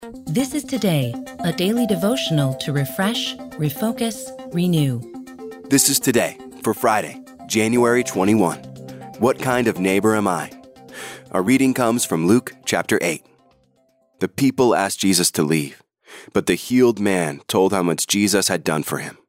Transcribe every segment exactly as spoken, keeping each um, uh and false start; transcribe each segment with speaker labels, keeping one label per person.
Speaker 1: This is Today, a daily devotional to refresh, refocus, renew.
Speaker 2: This is Today for Friday, January twenty-first. What kind of neighbor am I? Our reading comes from Luke chapter eight. The people asked Jesus to leave, but the healed man told how much Jesus had done for him.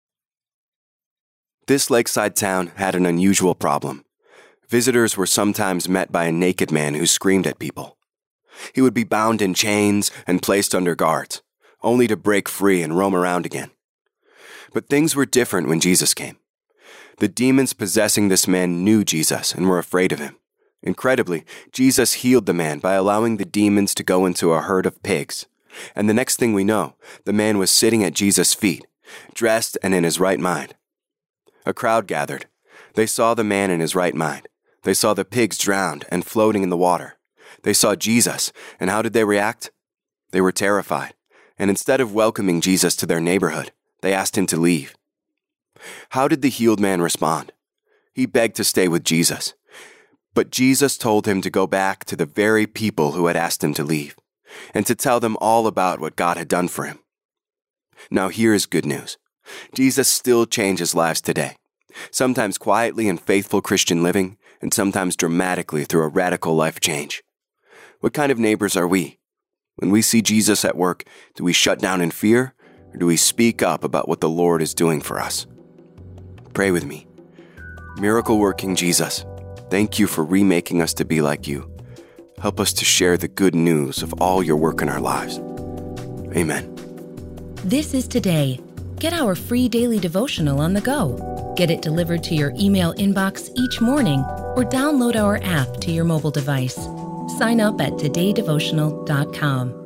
Speaker 2: This lakeside town had an unusual problem. Visitors were sometimes met by a naked man who screamed at people. He would be bound in chains and placed under guards, only to break free and roam around again. But things were different when Jesus came. The demons possessing this man knew Jesus and were afraid of him. Incredibly, Jesus healed the man by allowing the demons to go into a herd of pigs. And the next thing we know, the man was sitting at Jesus' feet, dressed and in his right mind. A crowd gathered. They saw the man in his right mind. They saw the pigs drowned and floating in the water. They saw Jesus, and how did they react? They were terrified, and instead of welcoming Jesus to their neighborhood, they asked him to leave. How did the healed man respond? He begged to stay with Jesus, but Jesus told him to go back to the very people who had asked him to leave, and to tell them all about what God had done for him. Now here is good news. Jesus still changes lives today, sometimes quietly in faithful Christian living, and sometimes dramatically through a radical life change. What kind of neighbors are we? When we see Jesus at work, do we shut down in fear, or do we speak up about what the Lord is doing for us? Pray with me. Miracle-working Jesus, thank you for remaking us to be like you. Help us to share the good news of all your work in our lives. Amen.
Speaker 1: This is Today. Get our free daily devotional on the go. Get it delivered to your email inbox each morning or download our app to your mobile device. Sign up at today devotional dot com.